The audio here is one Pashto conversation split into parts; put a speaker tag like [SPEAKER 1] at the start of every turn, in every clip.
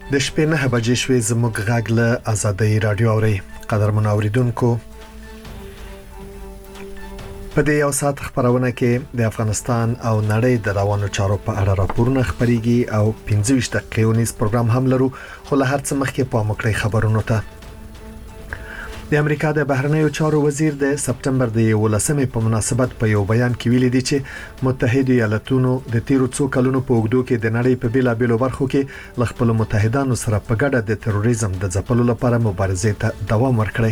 [SPEAKER 1] د شپې 9 بجې شوې زموږ غږ له آزادۍ رادیو اوري قدرمن اوریدونکو په دې یو ساعت خبرونه کې د افغانستان او نړۍ د روانو چارو په اړه راپورونه خبريږي او 15 دقیقې ونیس پروګرام هم لرو خو له هر څه مخکې په مکړې خبرونو ته د امریکا د بهرنیو چارو وزیر د سپټمبر د 11مې په مناسبت په یو بیان کې ویلي دی چې متحده ایالاتونو د تیرو څو کلونو په اوږدو کې د نړۍ په بیلابېلو برخو کې ل خپل متحدانو سره په ګډه د تروریزم د ځپلو لپاره مبارزې ته دوام ورکړي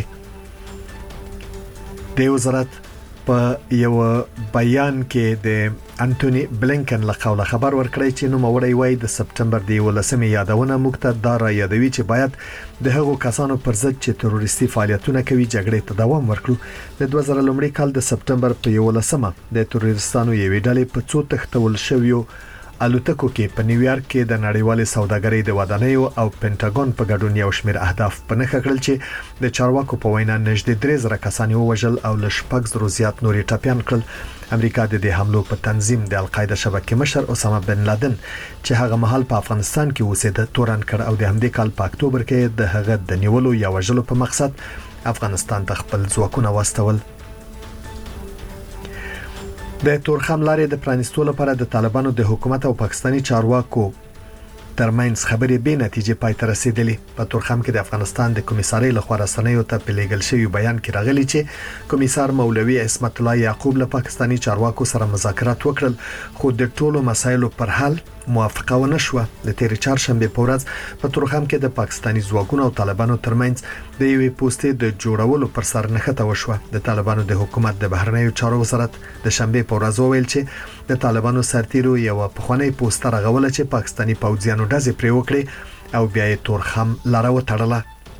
[SPEAKER 1] د وزارت په یو بیان کې د انټونی بلینکن له قوله خبر ورکړی چې نو موري وای د سپټمبر د 11مې یادونه موږ ته دا را یادوي چې باید د هغو کسانو پر ضد چې تروریستي فعالیتونه کوي جګړې ته دوام ورکړو د 2000 لومړي کال د سپټمبر په 11مه د تروریستانو یوې ډلې په څو تختول شویو الوتکو کې په نیویارک کې د نړیوالې سوداګرۍ د ودانیو او پینټاګون په ګډون یو شمېر اهداف په نښه کړل چې د چارواکو په وینا نږدې 3000 کسان وژل او ل شپږ زرو زیات نوري ټاپیان کړل امریکا د دې حملو په تنظیم د القاعده شبکې مشر اسامه بن لادن چې هغه مهال په افغانستان کې اوسېده تورن کړ او د همدې کال په اکتوبر کې د هغه د نیولو یا وژلو په مقصد افغانستان ته خپل ځواکونه واستول د تورخم لارې د پرانستو لپاره د طالبانو د حکومت او پاکستاني چارواکو ترمنځ خبرې به نتیجه پای ته رسیدلې په تورخم کې د افغانستان د کمیسارۍ لخوا رسنیو ته په لېګل شوی بیان کې راغلی چې کمیسار مولوي عصمت الله یعقوب له پاکستاني چارواکو سره مذاکرات وکړل خو د ټولو مسایلو پر حل موافقه ونه شوه د تیرې چهارشنبه په ورځ په تورخم کې د پاکستاني ځواکونو او طالبانو ترمنځ د یوې پوسټې د جوړولو پر سر نښته وشوه د طالبانو د حکومت د بهرنیو چارو وزارت د شنبه په ورځ ویل چې د طالبانو سرتیرو یو پخوانی پوسټر غوله چې پاکستاني پوځیانو ډزې پرې وکړي او بیا یې تورخم لاره وتړله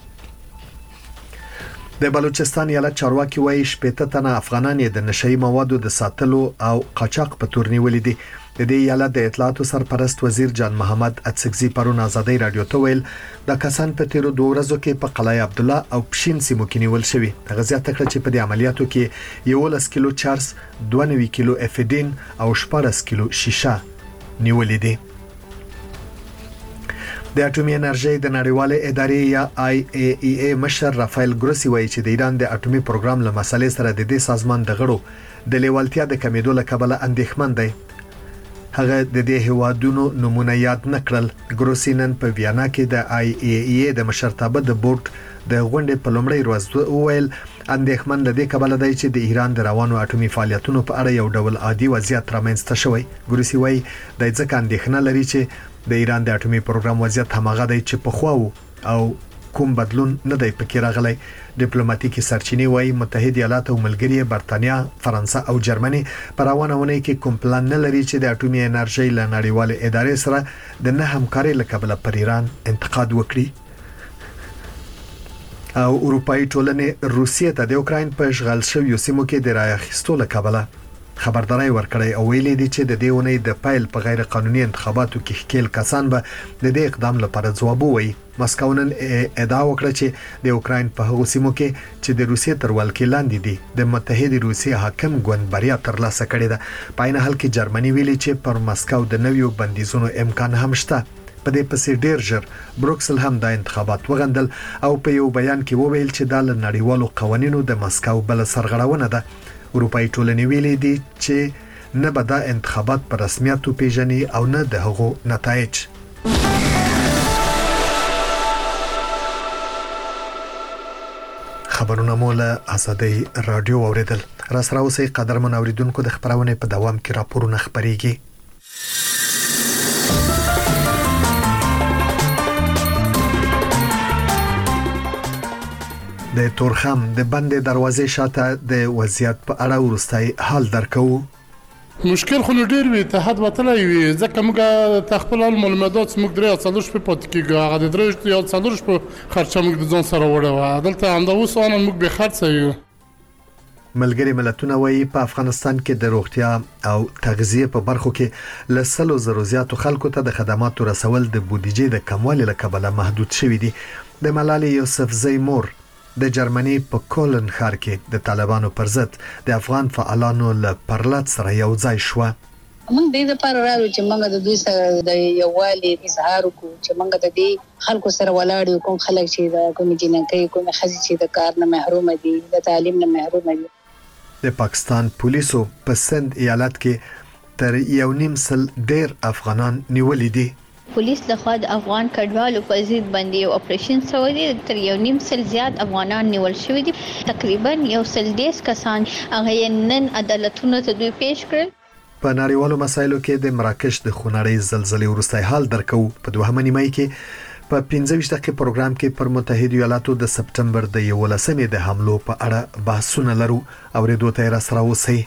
[SPEAKER 1] د بلوچستان ایالت چارواکي وایي 80 تنه افغانان د نشئی موادو د ساتلو او قاچاق په تور نیولې دي د دې ایالت د اطلاعاتو سرپرست وزیر جان محمد اڅکزي پرون آزادۍ رادیو ته ویل د کسان په تیرو 2 ورځو کې په قلعه عبدالله او پښین سیمو کې نیول شوی هغه زیاته کړ چې په دې عملیاتو کې 11 کیلو چارس 92 کیلو افیدین او 14 کیلو شیشه نیولې دي د اټومي انرژي د نړیوالې ادارې یا IAEA مشر رافایل ګروسی وایي چې د ایران د اټومي پروګرام له مسلې سره د دې سازمان د غړو د لیوالتیا د کمیدو له کبله اندېښمن دی هغه د دې هوادونو نمونه یاد نکړل ګروسی نن په ویانا کې د IAEA د مشرتابه د بورډ د غونډې په لومړۍ ورځ وویل اندېښمن لدې کبله دی چې د ایران د روانو اټومي فعالیتونو په اړه یو ډول عادي وضعیت رامنځته شوی ګروسی وایي د ځکه اندېښنه لري چې د ایران د اټومي پروګرام وضعیت هماغه دی چې په خواو او کوم بدلون نه دی پکې راغلی ډیپلوماټیکي سرچینې وایي متحده ایالات او ملګری برتانیا فرانسه او جرمني پر روانونه کې کوم پلان نه لري چې د اټومي انرژي له نړیوالې ادارې سره د نه همکارۍ لکبله پر ایران انتقاد وکړي او اروپאי ټولنې روسیې ته د اوکراین په اشغال شویو سیمو کې د رايخستو لکبله خبرداري ورکړی او ویلي دي چې د دېونې د پایل په غیر قانوني انتخاباتو کې خپل کسان به د دې اقدام لپاره ځواب وایي مسکو نن ادعا وکړه چې د اوکراین په هغو سیمو کې چې د روسیې تر ولکې لاندې دي د متحده روسیې حاکم ګوند بریا ترلاسه کړې ده په عین حال کې جرمني ویلي چې پر مسکو د نویو بندیزونو امکان هم شته په دې پسې ډیر ژر بروکسل هم د انتخابات وغندل او په یو بیان کې وویل چې د نړیوالو قوانینو د مسکو بل سرغړونه ده اروپאי ټولنې ویلي دي چې نه به دا انتخابات په رسمیت پیژني او نه د هغو نتایج خبرونه مولا آزادۍ رادیو اوریدل را سره اوسې قدرمن اوریدونکو د خبرونه په دوام کې راپورونه خبريږي د تورخم د بندې دروازې شاته د وضعیت په اړه ورستای حال درکو
[SPEAKER 2] مشکل خو ډیر وی ته حد وتلای وی ځکه موږ تخپل معلومات موږ درې څلور په پات کې هغه درې یا څلور په خرچه موږ د ځون سره وړو دلته انده وسونه موږ به خرڅ یو
[SPEAKER 1] ملګری ملتونه وایي په افغانستان کې د روغتیا او تغذیه په برخو کې لسلو زرو زیاتو خلکو ته د خدماتو رسول د بودیجې د کموالي لکبله محدود شوی دي د ملالي یوسفزۍ مور د جرمني په کولن ښار کې د طالبانو پر ضد د افغان فعالانو له پرلط سره یو ځای شو
[SPEAKER 3] موږ دې لپاره راغلو چې موږ د دوی سره د یووالي اظهار وکړو چې موږ د دې خلکو سره ولاړ یو، کوم خلک چې د کوم جنکۍ کوم ښځې چې د کار نه محروم دي، د تعلیم نه محروم دي.
[SPEAKER 1] د پاکستان پولیسو په سند ایالت کې تر 1.5 ډیر افغانان نیولې دي.
[SPEAKER 4] پولیس د خوا د افغان کډوالو په ضد باندې اپریشن شوی دی. تر 1.5 زیات افغانان نیول شوی دي. تقریبا 110 کسان هغه نن عدالتونو ته دوی پیش کړل.
[SPEAKER 1] په نړیوالو مسایلو کې د مراکش د خونړۍ زلزلې وروستی حال درکو. په دوهمه نیمه کې په 15 دقیقې پروګرام کې پر متحده ایالاتو د سپټمبر د 11مې د حملو په اړه بحثونه لرو. اوریدو ته را سره اوسئ.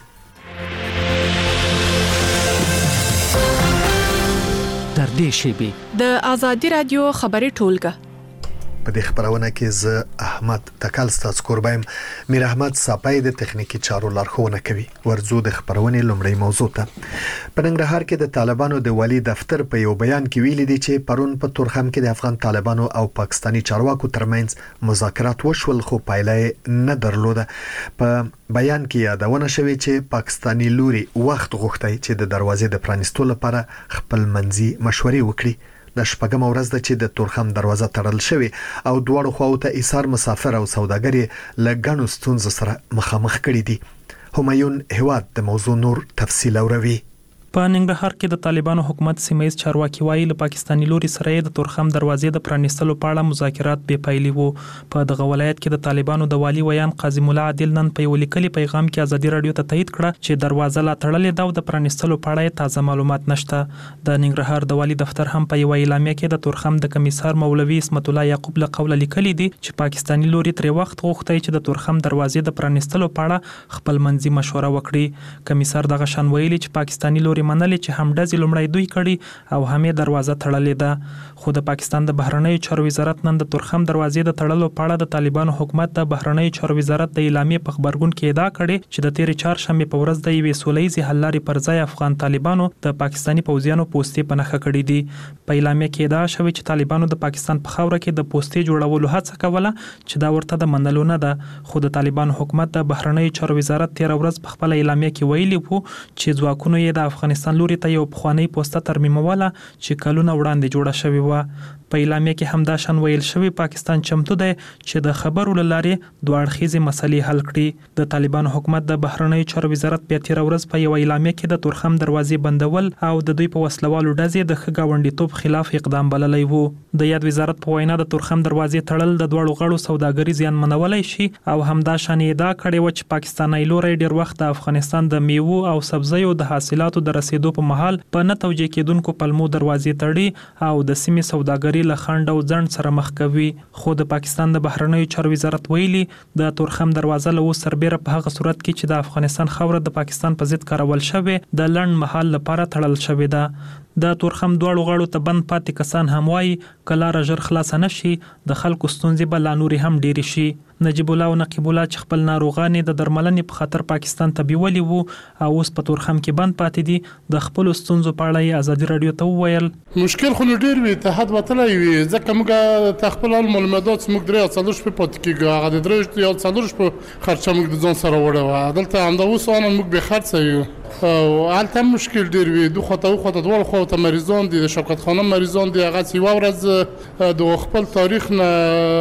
[SPEAKER 5] در دې شیبي
[SPEAKER 6] د ازادي رادیو خبري ټولګه
[SPEAKER 1] په دې خبرونه کې زه احمد تکل ستاسو قربایم. میر احمد صاپای د تخنیکی چارو لارښوونه کوي. ورزو د خبرونې لومړی موضوع ته. په ننګرهار کې د طالبانو د والی دفتر په یو بیان کې ویلي دي چې پرون په تورخم کې د افغان طالبانو او پاکستانی چارواکو ترمنځ مذاکرات وشول، خو پایله نه درلوده. په بیان کې یادونه شوې چې پاکستانی لوري وخت غوښتي چې د دروازې د پرانیستلو لپاره خپل منځي مشورې وکړي. د شپږم ورځ ده چې د تورخم دروازه تړل شوې او دواړو خواو ته ایثار مسافر او سوداګر له ګڼو ستونزو سره مخامخ کړي دي. همایون هواد د موضوع نور تفصیل اوروي.
[SPEAKER 7] په ننګرهار کې د طالبانو حکومت سیمایي چارواکي وایي له پاکستانی لوري سره د تورخم دروازې د پرانیستلو په اړه مذاکرات بې پایلې وو. په دغه ولایت کې د طالبانو د والی ویان قاضي مولا عادل نن په یو لیکلي پیغام کې ازادي رادیو ته تایید کړه چې دروازه لا تړلې ده او د پرانیستلو په اړه تازه معلومات نشته. د ننګرهار د والی دفتر هم په یو اعلامیه کې د تورخم د کمیسار مولوي اسمت الله یعقوب له قوله لیکلي دي چې پاکستانی لوري تر وخت غوښتي چې د تورخم دروازې د پرانیستلو په اړه خپل منځي مشوره وکړي. کمیسار دغه شان ویلي چې پاکستانی لوري منلې چې هم ډزې لومړی دوی کړي او همې دروازه تړلې ده. خو د پاکستان د بهرنیو چارو وزارت نن د تورخم دروازې د تړلو په اړه د طالبانو حکومت د بهرنیو چارو وزارت د اعلامیې په خبرګون کې ادعا کړې چې د تیرې چهارشنبې په ورځ د یوې سولهییزې حل لارې پر ځای افغان طالبانو د پاکستانی پوځیانو پوستې په نښه کړې دي. په اعلامیه کې ادعا شوې چې طالبانو د پاکستان په خاوره کې د پوستې جوړولو هڅه کوله چې دا ورته د منلو نه ده. خو د طالبانو حکومت د بهرنیو چارو وزارت تیر ورځ په خپل اعلامیه کې ویلي وو چې ځواکونو یې د افغانستان لوري ته یو پخوانی پوسټه ترمیموله چې کلونه وړاندې جوړه شوې و. په اعلامیه کې هم دا شان ویل شوی پاکستان چمتو دی چې د خبرو لارې دوه اړخیزې مسلې حل کړي. د طالبانو حکومت د بهرنیو چارو وزارت په تیر ورځ په یو اعلامیه کې د تورخم دروازې بندول او د دوی په وسلوالو ډزې د ښه ګاونډیتوب خلاف اقدام بللی وو. د یاد وزارت په وینا د تورخم دروازې تړل د دوړو غړو سوداګري زیانمنولی شي او همدا شان ادعا کړې و چې پاکستاني لوري ډیر وخت د افغانستان د میوو او سبزیو د حاصلاتو د رسیدو په مهال په نه توجیه کېدونکو پلمو دروازې تړي او د سیمې سوداګري له خنډ او ځنډ سره مخ کوي. خو د پاکستان د بهرنیو چارو وزارت ویلي د تورخم دروازه له اوس سربېره په هغه صورت کې چې د افغانستان خاوره د پاکستان په ضد کارول شوې د لنډ مهال لپاره تړل شوې ده. د تورخم دواړو غاړو ته بند پاتې کسان هم وایي که لاره ژر خلاصه نشي د خلکو ستونزې به لا نورې هم ډېرې شي. نجیب الله او نقیب الله چې خپل ناروغان د درملنې په خاطر پاکستان ته بیولي وو او اوس په تورخم کې بند پاتې دي د خپل ستونزو په اړه یې ازادي رادیو ته وویل
[SPEAKER 2] مشکل خو ډېر وي اتحاد وتلی وي ځکه موږ ته خپل معلومات موږ درې څلور شپې پاتې کېږو هغه د درې یا څلور شپې خرچه موږ د ځان سره وړې وه دلته همدا اوس آنن موږ بې خرڅه یو او هلته هم مشکل ډېر وي دو خواته او خواته دواړو خواو ته مریضان دي د شوکت خانه مریضان دي هغه یوه ورځ د خپل تاریخ نه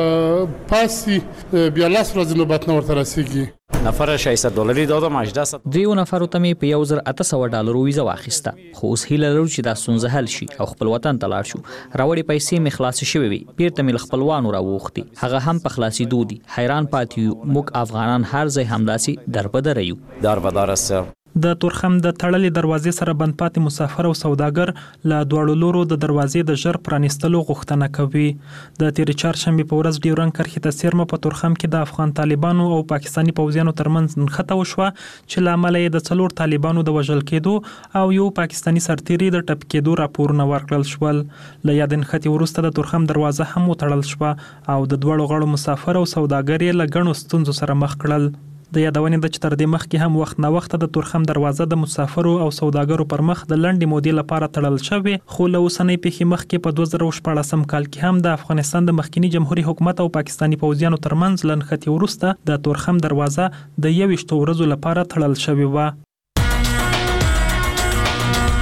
[SPEAKER 2] پاسي بیا 10 ورځې نوبت نه ورته رسیږي
[SPEAKER 8] نفر $600 دادم 1800
[SPEAKER 5] دیو نفرو ته مې په $1800 ویزه واخیسته خو اوس هیله لرو چې دا ستونزه حل شي او خپل وطن ته لاړ شو راوړې پیسې مې خلاصې شوې وي بیرته مې خپلوانو راوغختې هغه هم په خلاصېدو دي حیران پاتې یو موږ افغانان هر ځای همداسې دربدره یو
[SPEAKER 8] دربدره است
[SPEAKER 7] د تورخم د تړلې دروازې سره بند پاتې مسافر او سوداګر له دواړو لورو د دروازې د ژر پرانیستلو غوښتنه کوي. د تیرې چهارشنبې په ورځ ډیورنډ کرښې ته څیرمه په تورخم کې د افغان طالبانو او پاکستاني پوځیانو ترمنځ نښته وشوه چې له امله یې د 4 طالبانو د وژل کېدو او یو پاکستاني سرتیري د ټپ کېدو راپورونه ورکړل شول. له یاد نښتې وروسته د تورخم دروازه هم وتړل شوه او د دواړو غړو مسافر او سوداګر یې له ګڼو ستونزو سره مخ کړل. د یادونې د چې تر دې مخکې هم وخت نه وخت د تورخم دروازه د مسافرو او سوداګرو پر مخ د لنډې مودې لپاره تړل شوې خو له اوسنۍ پیښې مخکې په 2014 کال کې هم د افغانستان د مخکنی جمهوریت حکومت او پاکستاني پوځیانو ترمنځ لنښتې وروسته د تورخم دروازه د 21 ورځو لپاره تړل شوې و.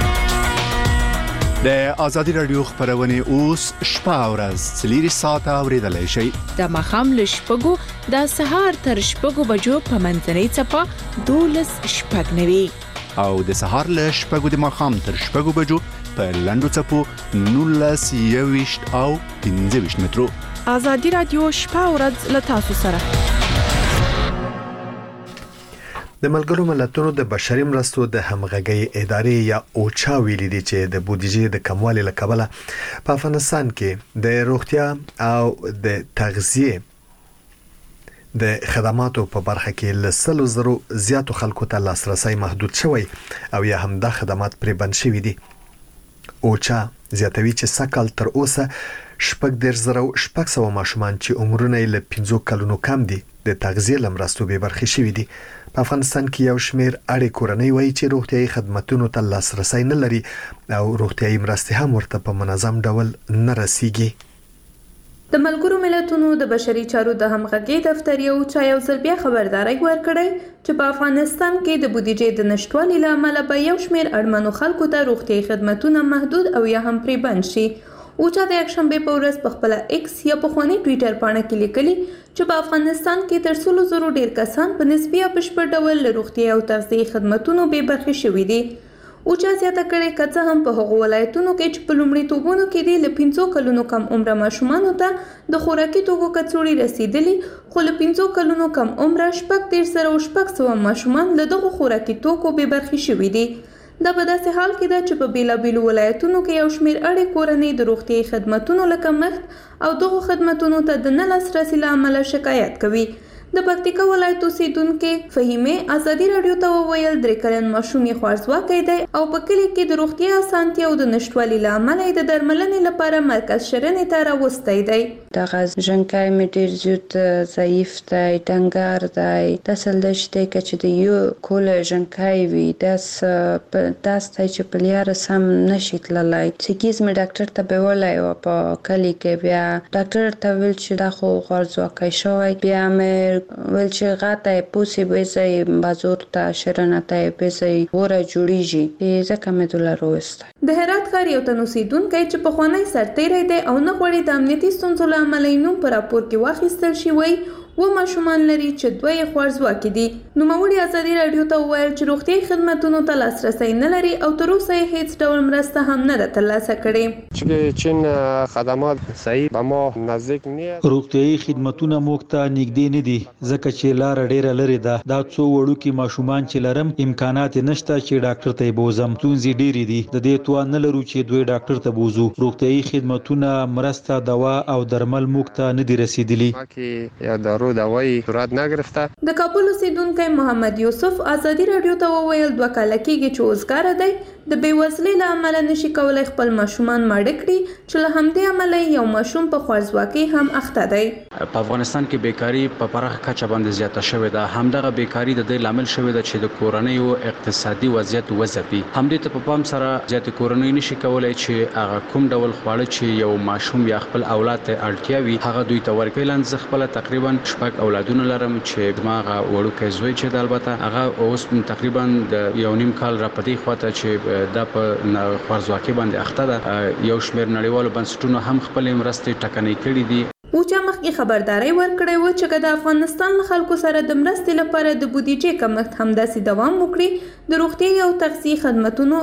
[SPEAKER 9] د ازادي رادیو خبرونه اوس شپه او ورځ 3 ساعته اوریدلای شئ.
[SPEAKER 6] د مخام له شپږو د سهار تر شپږو بجو په منځنۍ چپه 12 شپږ نوي
[SPEAKER 9] او د سهار له شپږو د مخام تر شپږو بجو په لندو چپو 19 او 15 مترو.
[SPEAKER 6] ازادي رادیو شپه او ورځ له تاسو سره.
[SPEAKER 1] د ملګرو ملتونو د بشري مرستو د همغږي ادارې یا اوچا ویلي دي چې د بودیجې د کموالي له کبله په افغانستان کې د روغتیا او د تغذیه د خدماتو په برخه کې ل 100,000 زیاتو خلکو ته لاسرسي محدود شوی او یا هم د خدمات پرې بند شوی دي. اوچا زیاتوي چې سکهال تر اوسه 14,600 ماشومان چې عمرونه له 15 کلونو کم دي د تغذیه لمرستو به برخه شوی دي. په افغانستان کې یو شمیر اړې کورنۍ وایي چې روغتيایي خدماتو ته لاسرسي نه لري او روغتيایي مرستې هم ورته په منظم ډول نه رسیږي.
[SPEAKER 10] د ملګرو ملتونو د بشري چارو د همغږي دفتر یو ځل بیا خبرداري ورکړی چې په افغانستان کې د بودیجې د نشټوالي لامل به یو شمیر اړمنو خلکو ته روغتيایي خدماتونه محدود او یا هم پرې بند شي. اوچا د یکشنبه په ورځ په خپل ایکس یا په خواني ټوئیټر باندې کې لیکلي چې په افغانستان کې تر 100,000 ډیر کسان په نسبي او بشپړ ډول روغتیا او تغذیه خدماتو به برخه شوي دي. اوچا زیاته کړې کڅه هم په هغو ولایتونو کې چې په لومړي توګونو کې دي ل 15 کلونو کم عمر ماشومان ته د خوراکي توکو کڅوړي رسیدلي خو ل 15 کلونو کم عمر 14,600 ماشومان له دغه خوراکي توکو به برخه شوي دي. دا په داسې حال کې ده چې په بیلابیلو ولایتونو کې یو شمیر اړې کورنۍ د روغتیايي خدماتو له کمښت او دغه خدماتو ته د نه لاسرسي له امله شکایت کوي. د پکتیکا ولایت اوسیدونکو فهیمه ازادي رادیو ته وویل 3 کلن ماشوم یې خوارځواکی دی او په کلی کې د روغتیا اسانتیا او د نشټوالي لامل د درملنې لپاره مرکز شرنې ته راوستي دی.
[SPEAKER 3] دغه ژوندۍ مې ډیر زیات ضعیف دی، ډنګر دی، تاسل دشته چې د یو کول ژوندۍ وي داس چې په لیار سم نشي تللای. سکیز مې ډاکټر ته به ولای او په کلی کې بیا ډاکټر ته ویل چې دا خو خوارځواکی شوی، بیا مې ول چې غاټه پوسی به زي بازور ته شرنه ته به زي وره جوړیږي ځکه مې دلار وست.
[SPEAKER 10] د هرات ښار یو تنوسیدونکو چې په خوانی سرتیری دی او نه غوړي د امنیتي ستونزو له امله نوم پر راپور کې واخیستل شي وای و ماشومان لري چې دوی خوارځواکي دي. نو موږ ازادي رادیو ته وویل چې روغتيایي خدماتو ته لاسرسي نه لري او تر اوسه هیڅ ډول مرسته هم نه ده ترلاسه کړې.
[SPEAKER 11] چې چین خدمات صحیح به ما نزدیک نه
[SPEAKER 12] روغتيایي خدماتونه موږ ته نږدې نه دي ځکه چې لار ډیره لري ده. دا څو وړوکی ماشومان چې لرم امکانات نشته چې ډاکټر ته بوزم. تونځي ډیری دي د دې توان نه لرو چې دوی ډاکټر ته بوزو. روغتيایي خدماتونه مرسته دوا او درمل موږ ته نه دي رسیدلي.
[SPEAKER 11] یا دارو دوايي صورت نه گرفته.
[SPEAKER 10] د کابل اوسیدونکو محمد یوسف ازادي رادیو ته وویل 2 کال کېږي چې اوسګار دی د بیوزلۍ له امله نشي کولای خپل ماشومان ماړه کړي چې له همدې امله یو ماشوم په خوارځواکۍ هم اخته دی.
[SPEAKER 13] په افغانستان کې بیکاری په پراخه کچه باندې زیاته شوې ده. همدغه بیکاری د دې لامل شوې ده چې د کورنۍ او اقتصادي وضعیت وځپي. همدې ته په پام سره زیات کورنۍ نشي کولای چې هغه کوم ډول خواړه چې یو ماشوم یا خپل اولاد ته اړتیا وي هغه دوی ته ورکړي. لنځ خپل تقریبا 6 اولادونه لرم چې دماغه وړوکی زوی چې البته هغه اوس تقریبا د 1.5 کال را پدې خواته چې دا په خوارځواکۍ باندې اخته ده. یو شمېر نړیوالو بنسټونو هم خپل مرستې ټکنۍ کړې دي.
[SPEAKER 10] اوچا مخکې خبرداري ورکړې و چې د افغانستان خلکو سره د مرستې لپاره د بودیجې کمښت همداسې دوام وکړي د روغتیا او تغذیه خدماتو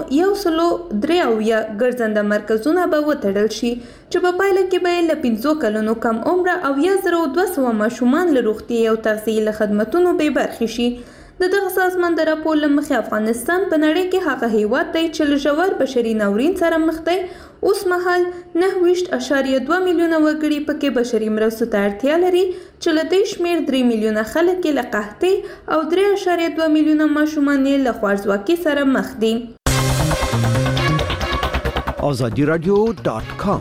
[SPEAKER 10] 103 ګرځنده مرکزونه به وتړل شي چې په پایله کې به له 15 کلونو کم عمر او 1200 ماشومان له روغتیا او تغذیه خدماتو به برخه شي. د دغه سازمان د راپور لمخې افغانستان په نړۍ کې هغه هیواد دی چې له ژور بشري ناورین سره مخ دی. اوس مهال 9.2 میلیونه وګړي پکې بشري مرستو ته اړتیا لري چې له دې شمېر 3 میلیونه خلک له قحطۍ او 3.2 میلیونه ماشومان له خوارځواکۍ سره مخ دي.
[SPEAKER 9] azadiradio.com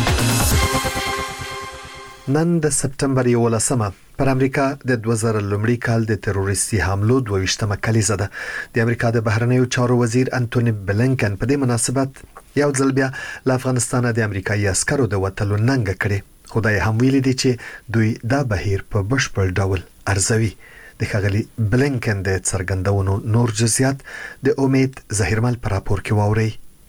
[SPEAKER 1] نن د سپټمبر 11 پر امریکا د 2000 لومړي کال د تروریستي حملو 22مه کلیزه ده. د امریکا د بهرنیو چارو وزیر انټونی بلنکن په دې مناسبت یو ځل بیا له افغانستان د امریکایي عسکرو د وټلو ننګ کړي. خدای هم ویلي دي چې دوی دا بهیر په بشپړ ډول ارزوي. د ښاغلي بلنکن د څرګندونو نور جزئیات د امید ظاهرمل پر راپور کې واوري.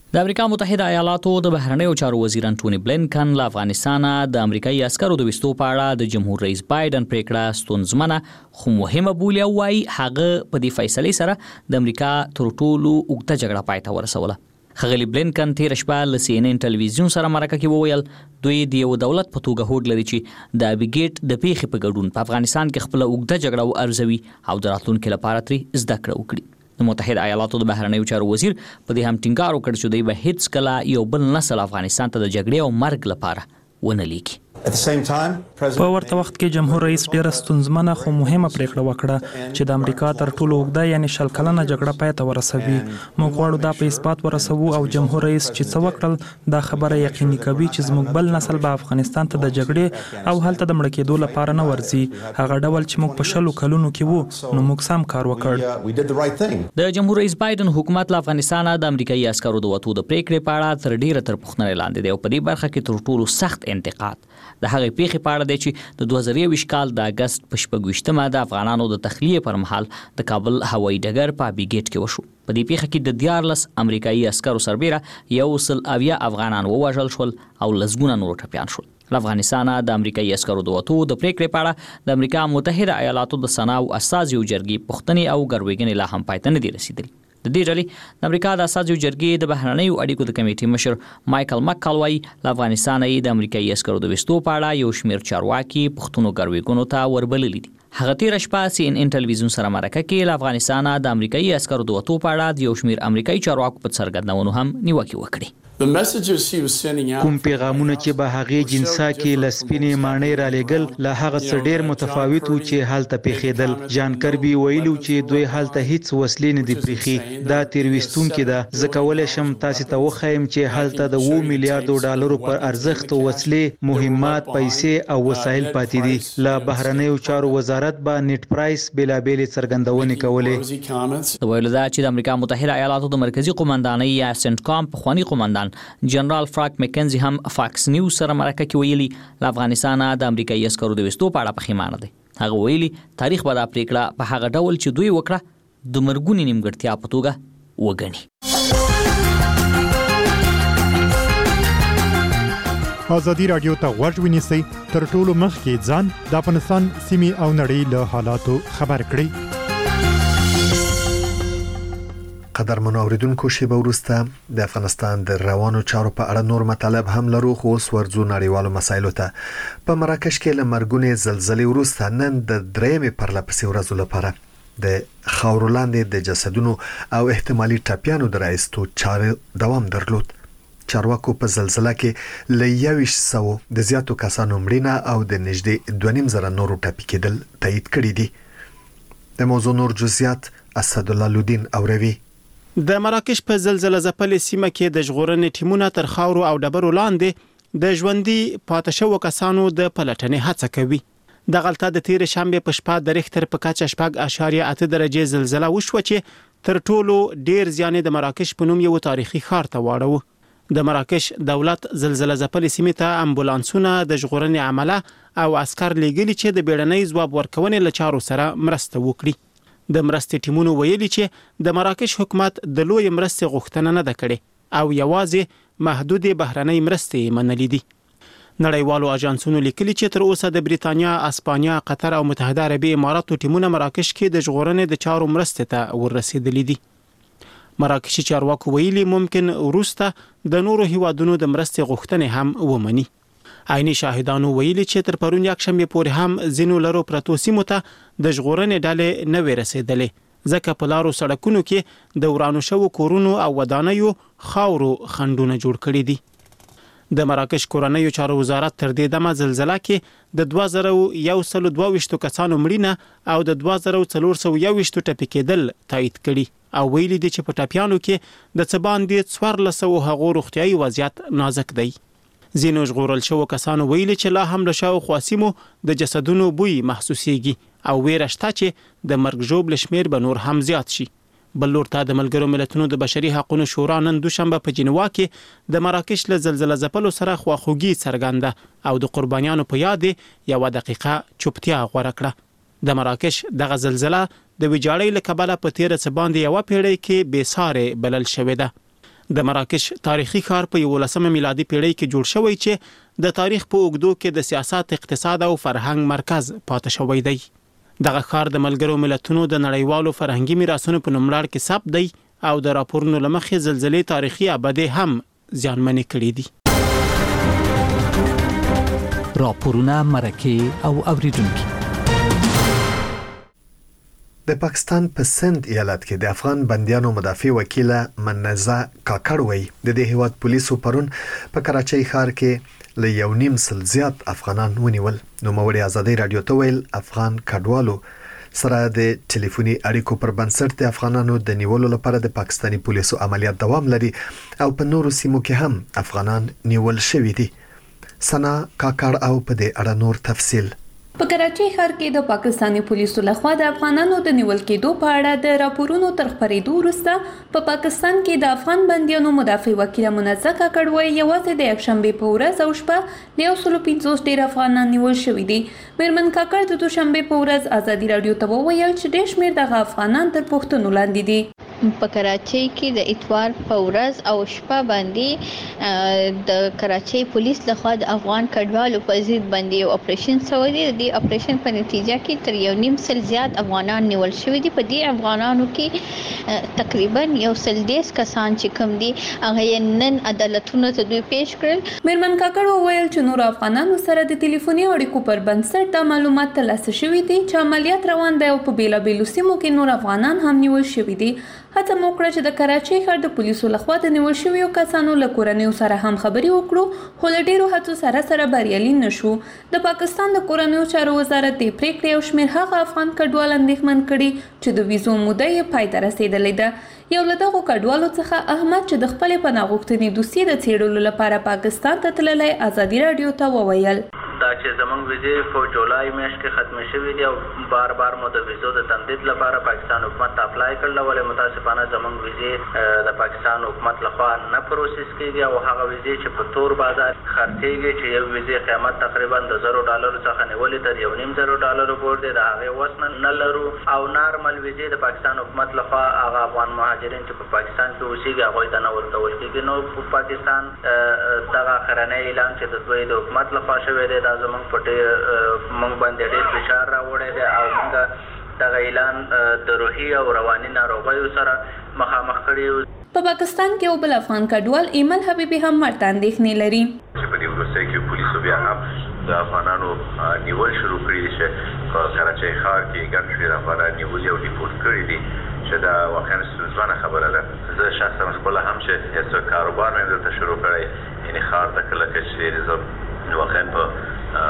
[SPEAKER 5] د امریکا متحده ایالاتو د بهرنیو چارو وزیر انټونی بلینکن له افغانستان د امریکایي عسکرو د وستو په اړه د جمهور رئیس بایدن پریکړه ستونزمنه خو مهمه بولي او وايي هغه په دې فیصلې سره د امریکا تر ټولو اوږده جګړه پای ته ورسوله. ښاغلي بلینکن تېره شپه له CNN ټلویزیون سره مرکه کې وویل دوی د یو دولت په توګه هوډ لري چې د ابیګیټ د پیښې په ګډون په افغانستان کې خپله اوږده جګړه وارزوي او د راتلونکي لپاره ترې زده کړه وکړي. د متحده ایالاتو د بهرنیو چارو وزیر په دې هم ټینګار وکړ چې دوی به هیڅ کله یو بل نسل افغانستان ته د جګړې او مرګ لپاره ونه لیکي.
[SPEAKER 7] په ورته وخت کې جمهور رئیس ډیره ستونزمنه خو مهمه پریکړه وکړه چې د امریکا تر ټولو اوږده یعنی 100 کلنه جګړه پای ته ورسوي. موږ غواړو دا په اثبات ورسوو او جمهور رئیس چې څه وکړل دا خبره یقیني کوي چې زموږ بل نسل به افغانستان ته د جګړې او هلته د مړ کېدو لپاره نه ورځي. هغه ډول چې موږ په 100 کلونو کې وو نو موږ سم کار وکړ.
[SPEAKER 5] د جمهور رئیس بایدن حکومت له افغانستان د امریکایي عسکرو د وټو د پریکړې په اړه تر ډیره تر پوښتنې لاندې دی او په دې برخه کې تر ټولو سخت انتقاد د هغې پیښې په اړه دی چې د 2021 کال د اگست په 26مه د افغانانو د تخلیې پر مهال د کابل هوایي ډګر په ابیګیټ کې وشو. په دې پیښه کې د 14 امریکایي عسکرو سربیره 170 افغانان ووژل شول او لسګونه نور ټپیان شول. له افغانستانه د امریکایي عسکرو د وټو د پریکړې په اړه د امریکا متحده ایالاتو د سناو استازیو جرګې پوښتنې او ګروېږنې لا هم پای ته نه دي رسیدلي. د دې ډلې د امریکا د استازیو جرګې د بهرنیو اړیکو د کمیټې مشر مایکل مکال وايي له افغانستانه د امریکایي عسکرو د وستو په اړه یو شمېر چارواکي پښتونو ګروېږنو ته وربللي دي. هغه تېره شپه CNN ټلویزیون سره مرکه کې له افغانستانه د امریکایي عسکرو د وټو په اړه د یو شمېر امریکایي چارواکو په څرګندونو هم نیوکې وکړې.
[SPEAKER 12] کوم پیغامونه چې به هغې جنسا کې لسپینې ماڼۍ را لېږل له هغه څه ډېر متفاوت وو چې هلته پیښېدل. جان کربي ویلو چې دوی هلته هیڅ وسلې نه دي پریښي. دا تېرویستونکې ده. زه کولی شم تاسې ته وښیم چې هلته د 2 میلیارډو ډالرو پر ارزښت وسلې، مهمات، پیسې او وسایل پاتې دي. له بهرنیو چارو وزارت به نیټ پرایس بېلابېلې څرګندونې کولې.
[SPEAKER 5] د ویلو ده چې د امریکا متحده ایالاتو د مرکزي قومندانۍ یا سنټکام پخواني قومندان جنرال فرانک مکنزي هم فاکس نیوز سره مرکه کې ویلي له افغانستانه د امریکایي عسکرو د وستو په اړه پښیمانه دی. هغه ویلي تاریخ به دا پریکړه په هغه ډول چې دوی وکړه د مرګونې نیمګړتیا په توګه وګڼي.
[SPEAKER 14] ازادي راډیو ته غوږ ونیسئ تر ټولو مخکې ځان د افغانستان سیمې او نړۍ له حالاتو خبر کړئ.
[SPEAKER 1] قدرمن اوریدونکو شیبه وروسته د افغانستان د روانو چارو په اړه نور مطالب هم لرو خو اوس ورځو نړیوالو مسایلو ته. په مراکش کې له مرګونې زلزلې وروسته نن د درېیمې پرلپسې ورځو لپاره د خاورو لاندې د جسدونو او احتمالي ټپیانو د راایستو چارې دوام درلود. چارواکو په زلزلہ کې له 2100 د زیاتو کسانو مړینه او د نږدې 2.5 نورو ټپي کېدل تایید کړي دي. د موضوع نور جزئیات اسدالله لودین اوروي.
[SPEAKER 15] د مراکش په زلزلہ ځپلې سیمه کې د ژغورنې ټیمونه تر خاورو او ډبرو لاندې د ژوندۍ پاتې شوو کسانو د پلټنې هڅه کوي. د غلطه د تیر شنبه په شپه د ریختر په کچه 4.8 درجه زلزلہ وشو چې تر ټولو ډیر زیان د مراکش په نوم یو تاریخي ښار ته واړو. د مراکش دولت زلزلہ ځپلې سیمه ته امبولانسونه د ژغورنې عمله او عسكر لېږلي چې د بیړنۍ ځواب ورکونې لچارو سره مرسته وکړي. د مرستې ټیمونو ویلي چې د مراکش حکومت د لوی مرستې غوښتنه نه ده کړې او یوازې محدود بهرنۍ مرستې منلې دي. نړیوالو اژانسونو لیکلي چې تر اوسه د بریتانیا، اسپانیا، قطر او متحده عربي اماراتو ټیمونه مراکش کې د ژغورنې د چارو مرستې ته ورسېدلي دي. مراکشي چارواکو ویلي ممکن وروسته د نورو هیوادونو د مرستې غوښتنې هم ومني. عیني شاهدانو ویلي چې تر پرون یکشنبه پورې هم ځینو لرو پرتو سیمو ته د ژغورنې ډلې نه وې رسېدلې ځکه په لارو سړکونو کې د ورانو شوو کورونو او ودانیو خاورو خنډونه جوړ کړي دي. د مراکش کورنیو چارو وزارت تر دې دمه زلزلہ کې د 2122 کسانو مړینه او د 2421 ټپي کېدل تایید کړي او ویلي دي چې په ټپیانو کې د څه باندې 1400 هغو روغتیايي وضعیت نازک دی. ځینو ژغورل شوو کسانو ویلي چې لا هم له شاوخوا سیمو د جسدونو بوی محسوسیږي او ویره شته چې د مرګ ژوبل شمیر به نور هم زیات شي. بل لور ته د ملګرو ملتونو د بشري حقوقو شورا نن دوشنبه په جنیوا کې د مراکش له زلزلہ ځپلو سره خواخوږي څرګنده او د قربانیانو په یاد یو دقیقه چوپتیا غوړه کړه. د مراکش دغه زلزلہ د ویجاړۍ له کبله په تیر څه باندې یو پیړۍ کې بې سارې بلل شوې ده. د مراکش تاریخي ښار په 11مه میلادي پیړۍ کې جوړ شوی چې د تاریخ په اوږدو کې د سیاست، اقتصاد او فرهنګ مرکز پاتې شوی دی. دغه ښار د ملګرو ملتونو د نړیوالو فرهنګي میراثونو په نوملړ کې ثبت دی او د راپورونو له مخې زلزلې تاریخي ابدې هم زیانمنې کړې دي.
[SPEAKER 16] راپورونه، مرکې او اوریدونکي.
[SPEAKER 1] د پاکستان په سند ایالت کې د افغان بندیانو مدافع وکیله منزه کاکړ وایي د دې هیواد پولیسو پرون په کراچۍ ښار کې له 1.5 زیات افغانان ونیول. نوموړي ازادي رادیو ته ویل افغان کډوالو سره د ټلیفوني اړیکو پر بنسټ د افغانانو د نیولو لپاره د پاکستاني پولیسو عملیات دوام لري او په نورو سیمو کې هم افغانان نیول شوي دي. سنا کاکړ او په دې اړه نور تفصیل.
[SPEAKER 10] په کراچۍ ښار کې د پاکستاني پولیسو لخوا د افغانانو د نیول کېدو په اړه د راپورونو تر خپرېدو وروسته په پاکستان کې د افغان بندیانو مدافع وکیله منزه کاکړ وایي یوازې د یکشنبې په ورځ او شپه د 150 ډېر افغانان نیول شوي دي. میرمن کاکړ د دوشنبې په ورځ ازادي رادیو ته وویل چې ډېر شمېر دغه افغانان تر پوښتنو لاندې دي.
[SPEAKER 4] په کراچۍ کې د اتوار په ورځ او شپه باندې د کراچۍ پولیس لخوا د افغان کډوالو په ضد باندې یو اپریشن شوی دی. د اپریشن په نتیجه کې تر 1.5 زیات افغانان نیول شوي دي. په دې افغانانو کې تقریبا 110 کسان چې کوم دي هغه نن عدالتونو ته دوی پیش کړل.
[SPEAKER 10] میرمن کاکړ وویل چې نور افغانانو سره د ټلیفوني اړیکو پر بنسټ د معلومات ترلاسه شوي دي چې عملیات روان دي او په بیلابیلو سیمو کې نور افغانان هم نیول شوي دي. هڅه مو کړې چې د کراچۍ ښار د پولیسو لخوا د نیول شویو کسانو له کورنیو سره هم خبرې وکړو خو له ډېرو هڅو سره بریالي نشو. د پاکستان د کورنیو چارو وزارت د پریکړې او شمېر هغه افغان کډوال اندېښمن کړي چې د ویزو موده یې پای ته رسېدلې ده. یو له دغو کډوالو څخه احمد چې د خپلې پناه غوښتنې دوسیې د څېړلو لپاره پاکستان ته تللی ازادي رادیو ته وویل
[SPEAKER 17] دا چې زمونږ ویزې په جولای میاشت کې ختم شوې دي او بار مو د ویزو د تمدید لپاره پاکستان حکومت ته اپلای کړل ولې متاسفانه زمونږ ویزې د پاکستان حکومت لخوا نه پروسس کیږي او هغه ویزې چې په تور بازار خرڅېږي چې یو ویزې قیمت تقریبا د $100 څخه نیولې تر $1.5 پورې د هغه وسنه نه لرو او نارمل ویزې د پاکستان حکومت لخوا هغه افغان مهاجرین چې په پاکستان کې اوسېږي هغه ته نه ورکول کیږي. نو په پاکستان دغه اخرنی اعلان چې د دوی د حکومت لخوا شوی دی دا زمونږ په موږ باندې ډېر فشار راوړی دی او موږ دغه اعلان د روحي او رواني ناروغیو سره مخامخ کړي.
[SPEAKER 10] په پاکستان کې یو بل افغان کډوال ایمل حبیبي هم ورته اندېښنې لري
[SPEAKER 18] چې په دې وروسته کې پولیسو بیا هم د افغانانو نیول شروع کړي دي چې په کراچۍ ښار کې ګڼ شمېر افغانان نیولي او ډیپورټ کړي دي چې دا واقعا ستونزمنه خبره ده. زه شخصا خپله هم چې هېڅ کاروبار مې دلته شروع کړی یعنې ښار ته کله چې زه واقعا په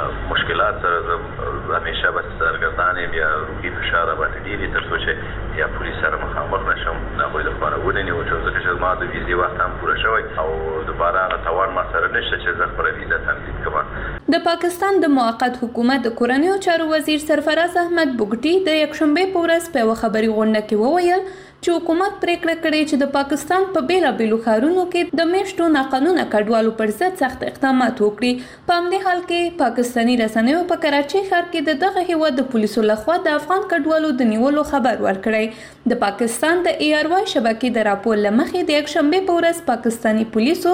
[SPEAKER 18] مشکلات سره زه همیشه بس سرګردان یم یا روحي فشار راباندې ډېر وي تر څو چې یا پولیس سره مخامخ نشم هغوی لخوا نه ونیول شم ځکه چې زما د ویزې وخت هم پوره شوی او دوباره هغه توان ما سره نشته چې زه خپله ویزه تمدید کړم.
[SPEAKER 10] د پاکستان د موقت حکومت د کورنیو چارو وزیر سرفراز احمد بوګټي د یکشنبې په ورځ په یوه خبري غونډه کې وویل چې حکومت پریکړه کړې چې د پاکستان په بیلابیلو ښارونو کې د میشتو ناقانونه کډوالو پر ضد سخت اقدامات وکړي. په همدې حال کې پاکستاني رسنیو په کراچۍ ښار کې د دغه هیواد د پولیسو لخوا د افغان کډوالو د نیولو خبر ورکړی. د پاکستان د ARY شبکې د راپور له مخې د یکشنبې په ورځ پاکستاني پولیسو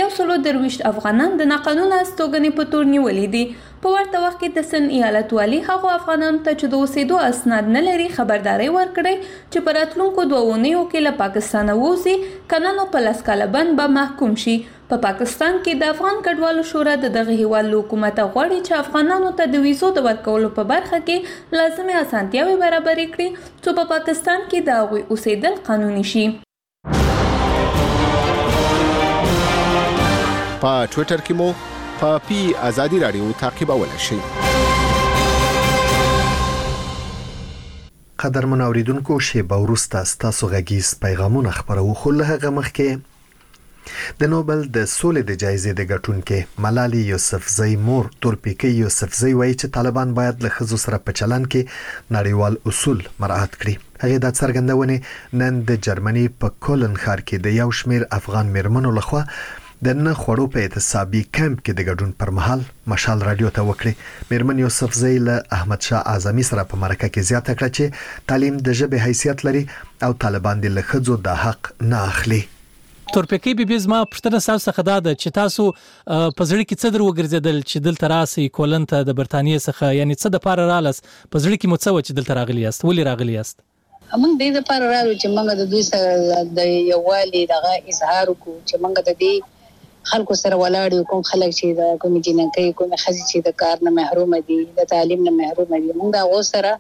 [SPEAKER 10] 123 افغانان د ناقانونه استوګنې په تور نیولي دي. په ورته وخت کې د سن ایالت والي هغو افغانانو ته چې د اوسېدو اسناد نه لري خبرداری ورکړی چې په راتلونکو 2 اونیو کې له پاکستانه ووځي کنه نو په 10 کاله بند به محکوم شي. په پاکستان کې د افغان کډوالو شورا د دغه هیواد له حکومت غواړي چې افغانانو ته د ویزو د ورکولو په برخه کې لازمي اسانتیاوې برابرې کړي چې په پاکستان کې د هغوی اوسېدل قانوني شي.
[SPEAKER 19] په ټویټر کې مو په ازادي رادیو تعقیبولی شئ.
[SPEAKER 1] قدرمن اوریدونکو شیبه وروسته ستاسو غږیز پیغامونه خپروو خو له هغه مخکې د نوبل د سولې د جایزې د ګټونکې ملالي یوسفزۍ مور تورپیکۍ یوسفزۍ وایي چې طالبان باید له ښځو سره په چلن کې نړیوال اصول مراعات کړي. هغې دا څرګندونې نن د جرمني په کولن ښار کې د یو شمېر افغان میرمنو لخوا د نه خوړو په اعتصابي کمپ کې د ګډون پر مهال مشال رادیو ته وکړي. میرمن یوسفزۍ له احمد شاه اعظمي سره په مرکه کې زیاته کړه چې تعلیم د ژبې حیثیت لري او طالبان د له ښځو د حق نه اخلي.
[SPEAKER 20] تورپیکۍ بیبي زما پوښتنه ستاسو څخه دا ده چې تاسو په زړه کې څه در وګرځېدل چې دلته راسئ کولن ته د برتانیې څخه یعنی څه دپاره رالاست په زړه کې مو څه وه چې دلته راغلي یاست ولې راغلي یاست
[SPEAKER 21] موږ دې دپاره راغلو چې موږ د دوی سره د یووالي دغه اظهار وکړو چې موږ د دې خلکو سره ولاړ یو کوم خلک چې د کومې جنکۍ کومې ښځې چې د کار نه محرومه دي د تعلیم نه محرومه دي موږ د هغو سره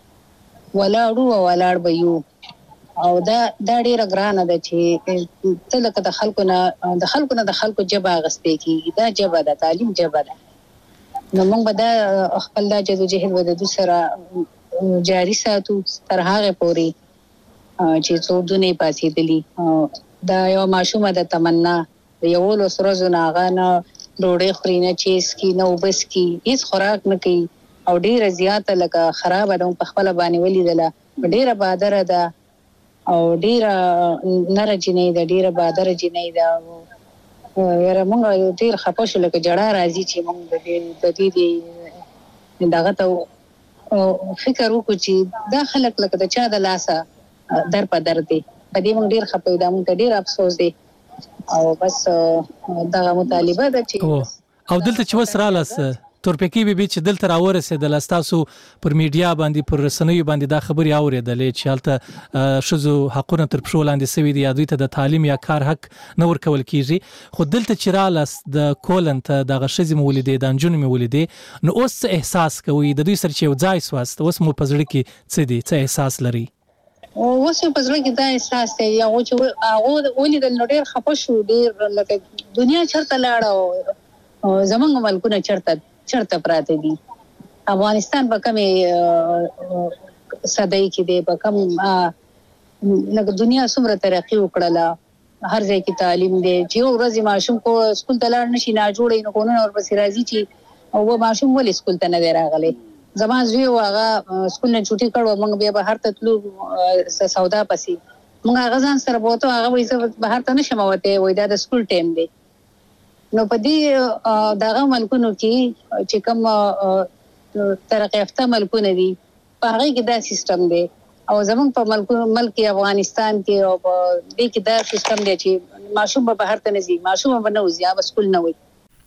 [SPEAKER 21] ولاړو او ولاړ به یو او دا ډیره ګرانه ده چې ته لکه د خلکو نه د خلکو ژبه اخیستې کېږي دا ژبه ده تعلیم ژبه ده نو موږ به دا خپل دا جدوجهد به د دوی سره جاري ساتو تر هغې پورې چې څو دونه یې پاڅېدلي دا یو ماشومه د تمنا د 11 ورځو نه هغه نه ډوډۍ خوري نه چیز کی نه اوبه څښي هېڅ خوراک نه کوي او ډیره زیاته لکه خرابه ده په خپله باندې ولیدله ډیره بادره ده او ډیره نره جنۍ ده ډیره بادره جنۍ ده یاره موږ ډیر خفه شو لکه جړه راځي چې موږ د دې دغه ته فکر وکړو چې دا خلک لکه د چا د لاسه در په در دی په دې موږ ډیر خفه یو دا موږ ته ډیر افسوس دی او بس دغه مطالبه ده چې
[SPEAKER 20] او دلته چې اوس رالاست تورپیکۍ بیبي چې دلته راورسېدله ستاسو پر میډیا باندې پر رسنیو باندې دا خبرې اورېدلې چې هلته ښځو حقونه تر پښو لاندې سوي دي یا دوی ته د تعلیم یا کار حق نه ورکول کېږي خو دلته چې رالاست د کولن ته دغه ښځې مو ولیدې د نجونې مې ولیدې نو اوس څه احساس کوئ د دوی سره چې یو ځای سواست اوس مو په زړه کې څه دي څه احساس لرئ
[SPEAKER 21] اوس مې په زړه کې دا احساس دی هغو چې هغو ولیدل نو ډېر خفه شو ډېر لکه دنیا چېرته لاړه او زموږ ملکونه چرته پراته دي افغانستان په کمې صدۍ کې دی په کم لکه دنیا څومره ترقي وکړله هر ځای کې تعلیم دی چې یو ورځ ماشوم کو سکول ته لاړ نشي ناجوړی نو قانون ورپسې راځي چې او ماشوم ولې سکول ته نه دی راغلی زما زوی و هغه سکول نه چوټي کړ موږ بیا بهر ته تلو سودا پسې موږ هغه ځان سره بوتو هغه وایي زه بهر ته نشم وتی وایي دا د سکول ټایم دی نو په دې دغه ملکونو کې چې کوم ترقی یافته ملکونه دي په هغې کې دا سیستم دی او زموږ په ملک افغانستان کې او په دې کې دا سیستم دی چې ماشوم به بهر ته نه ځي ماشوم به نه وځي هغه سکول نه وي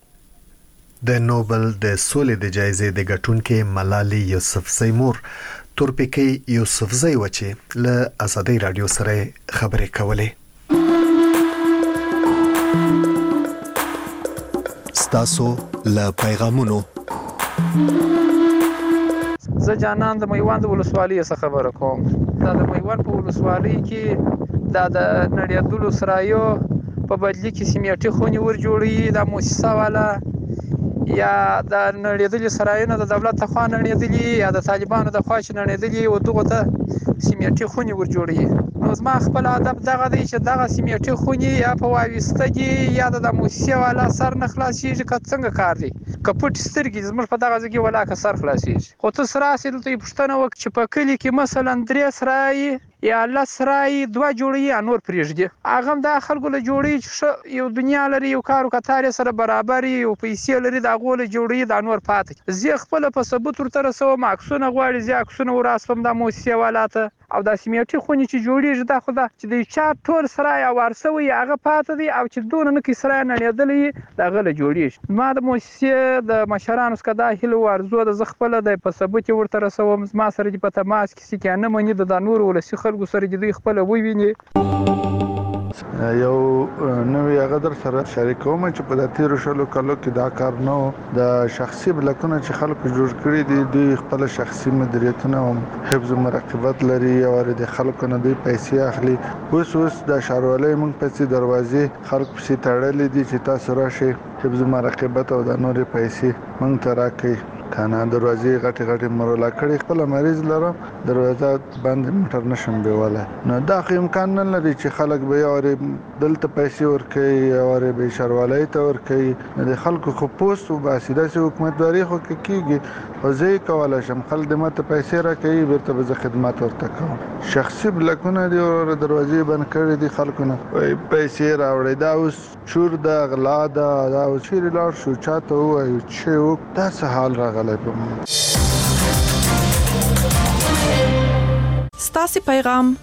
[SPEAKER 1] د نوبل د سولې د جایزې د ګټونکې ملالۍ یوسفزۍ مور تورپیکۍ یوسفزۍ و چې له ازادۍ راډیو سره خبرې کولې ستاسو له پیغامونو
[SPEAKER 22] زه جانان د میوند ولسوالۍ څخه خبره کوم دا د میوند په ولسوالۍ کې دا د نړیدلو سرایو په بدلی کې سیمټي خونې ور جوړي دا مؤسسه والا یا د نړیدلې سرایونه د دولت ته خوا نړیدلې یا د طالبانو د خوا چې نړیدلې او دغه ته سیمټي خونې ور جوړي نو زما خپل هدف دغه دی چې دغه سیمټي خونې یا په واویسته کې یا د مؤسسه والا سر نه خلاصيږي که څنګه کار دی که پټ سترګې زموږ په دغه ځای ولا که سر خلاصيږي خو ته سره سې دلته پوښتنه وکړه چې په کلي کې مثلا 3 سرای یا الله سرای 2 جوړي انور پرېږدي هغه د خلکو له جوړي چې یو دنیا لري یو کار وکړي سره برابر یو پیسې لري د غول جوړي د انور پاتې زی خپل په ثبوت ورته رسو ماکسونه غواړي زی اکسونه وراسپم د مؤسسه والاته او د سیمټي خونې چې جوړیږي دا خو دا چې د چا ټول سرای او ورسوي هغه پاتې دي او چې دونه نه کې سرای نه لیدلې دا غل جوړیږي ما د مؤسسه د مشرانو څخه دا هلو ورزو د خپل د په ثبوت ورته رسوم ما سره په تماس کې چې نه مني د نور ولسی خلکو سره د خپل وویني
[SPEAKER 23] یو نوې هغه در سره شریکوم چې په 13 کالو کې دا کار نو د شخصي بلکونه چې خلکو جوړ کړی دي د خپل شخصي مدیریتونه او حفظ مراقبت لري او د خلکو نه د پیسې اخلي اوس د شاروالۍ مونږ په دروازې خلک په تړلې دي چې تاسو راشي حفظ مراقبت او د نور پیسې مونږ ته راکړي کنه دروازې غټي مرولا کړي خپل مریض لره دروازه بند موټر نشم بیواله نو دا امکان نه لري چې خلک به یاري دلته پیسې ورکړي او به شروالۍ ته ورکړي د خلکو خو پوسټ او باسي د حکومتداري خو کېږي او زه کوله شم خل د ماته پیسې راکړي ورته به خدمات ورته کوم شخصي بلکونه دی او دروازې بند کړي دي خلکو نه پیسې راوړي دا اوس شور د غلا دا چیرې لار شو چاته وایي چې دا څه حال راغلی
[SPEAKER 6] ستاسو پیغام